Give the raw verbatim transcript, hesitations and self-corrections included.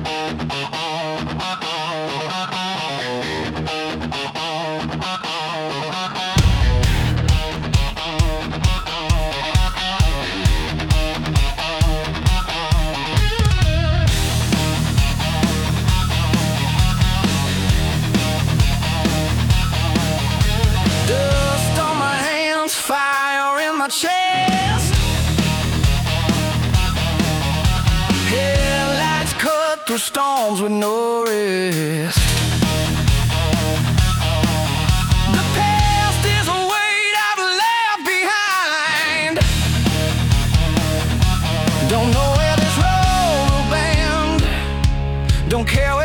Dust on my hands, fire in my chest. Headlights cut through storms with no rest. The past is a weight I've left behind. Don't know where this road will bend. Don't care where